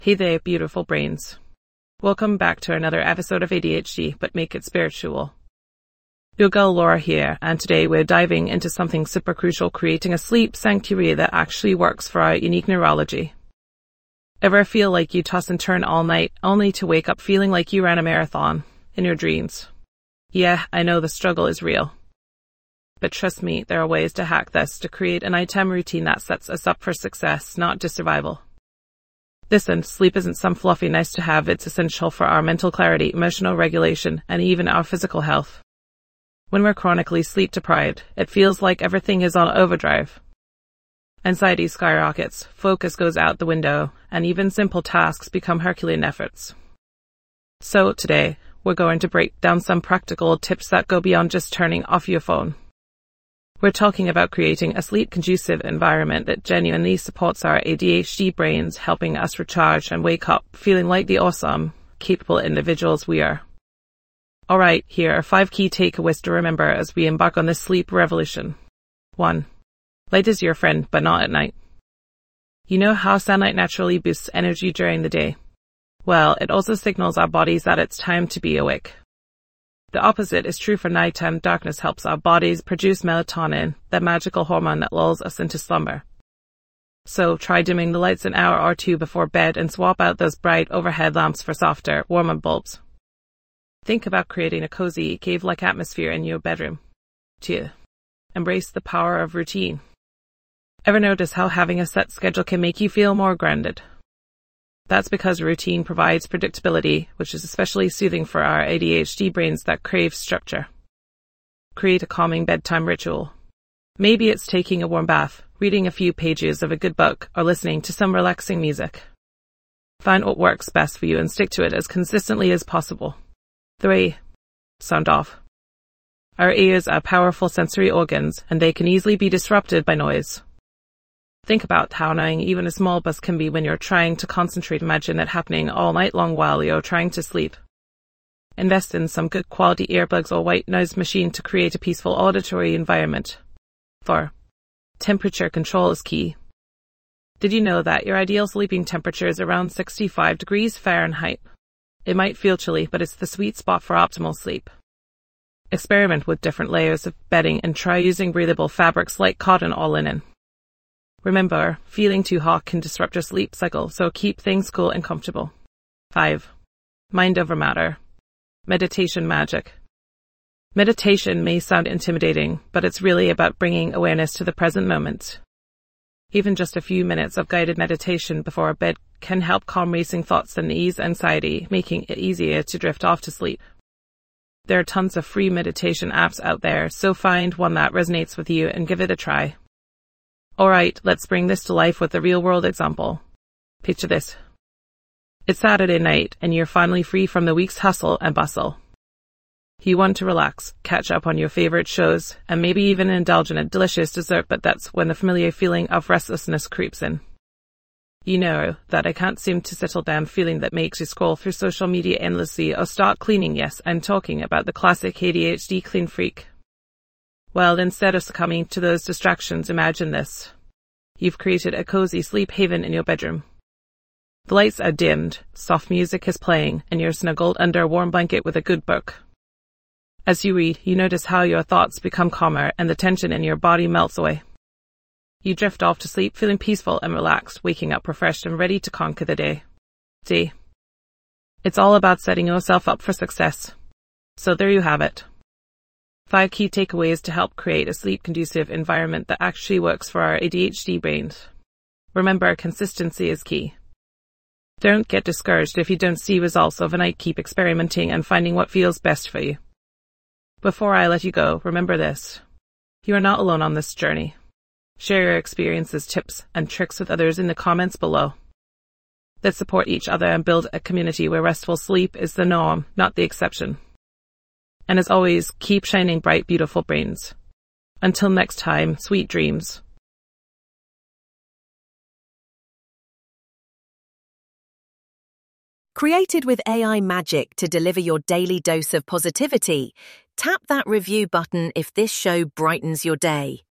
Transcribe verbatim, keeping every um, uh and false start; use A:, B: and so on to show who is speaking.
A: Hey there, beautiful brains. Welcome back to another episode of A D H D, but make it spiritual. Your girl Laura here, and today we're diving into something super crucial, creating a sleep sanctuary that actually works for our unique neurology. Ever feel like you toss and turn all night, only to wake up feeling like you ran a marathon in your dreams? Yeah, I know the struggle is real. But trust me, there are ways to hack this to create a nighttime routine that sets us up for success, not just survival. Listen, sleep isn't some fluffy nice to have, it's essential for our mental clarity, emotional regulation, and even our physical health. When we're chronically sleep deprived, it feels like everything is on overdrive. Anxiety skyrockets, focus goes out the window, and even simple tasks become Herculean efforts. So today, we're going to break down some practical tips that go beyond just turning off your phone. We're talking about creating a sleep-conducive environment that genuinely supports our A D H D brains, helping us recharge and wake up feeling like the awesome, capable individuals we are. Alright, here are five key takeaways to remember as we embark on this sleep revolution. one. Light is your friend, but not at night. You know how sunlight naturally boosts energy during the day? Well, it also signals our bodies that it's time to be awake. The opposite is true for nighttime. Darkness helps our bodies produce melatonin, that magical hormone that lulls us into slumber. So try dimming the lights an hour or two before bed and swap out those bright overhead lamps for softer, warmer bulbs. Think about creating a cozy, cave-like atmosphere in your bedroom. two. Embrace the power of routine. Ever notice how having a set schedule can make you feel more grounded? That's because routine provides predictability, which is especially soothing for our A D H D brains that crave structure. Create a calming bedtime ritual. Maybe it's taking a warm bath, reading a few pages of a good book, or listening to some relaxing music. Find what works best for you and stick to it as consistently as possible. three. Sound off. Our ears are powerful sensory organs, and they can easily be disrupted by noise. Think about how annoying even a small buzz can be when you're trying to concentrate. Imagine it happening all night long while you're trying to sleep. Invest in some good quality earbuds or white noise machine to create a peaceful auditory environment. four. Temperature control is key. Did you know that your ideal sleeping temperature is around sixty-five degrees Fahrenheit? It might feel chilly, but it's the sweet spot for optimal sleep. Experiment with different layers of bedding and try using breathable fabrics like cotton or linen. Remember, feeling too hot can disrupt your sleep cycle, so keep things cool and comfortable. five. Mind over matter. Meditation magic. Meditation may sound intimidating, but it's really about bringing awareness to the present moment. Even just a few minutes of guided meditation before bed can help calm racing thoughts and ease anxiety, making it easier to drift off to sleep. There are tons of free meditation apps out there, so find one that resonates with you and give it a try. Alright, let's bring this to life with a real-world example. Picture this. It's Saturday night, and you're finally free from the week's hustle and bustle. You want to relax, catch up on your favorite shows, and maybe even indulge in a delicious dessert, but that's when the familiar feeling of restlessness creeps in. You know, that I can't seem to settle down feeling that makes you scroll through social media endlessly or start cleaning. Yes, I'm talking about the classic A D H D clean freak. Well, instead of succumbing to those distractions, imagine this. You've created a cozy sleep haven in your bedroom. The lights are dimmed, soft music is playing, and you're snuggled under a warm blanket with a good book. As you read, you notice how your thoughts become calmer and the tension in your body melts away. You drift off to sleep feeling peaceful and relaxed, waking up refreshed and ready to conquer the day. See? It's all about setting yourself up for success. So there you have it. Five key takeaways to help create a sleep-conducive environment that actually works for our A D H D brains. Remember, consistency is key. Don't get discouraged if you don't see results overnight. Keep experimenting and finding what feels best for you. Before I let you go, remember this. You are not alone on this journey. Share your experiences, tips, and tricks with others in the comments below. Let's support each other and build a community where restful sleep is the norm, not the exception. And as always, keep shining bright, beautiful brains. Until next time, sweet dreams.
B: Created with A I magic to deliver your daily dose of positivity, tap that review button if this show brightens your day.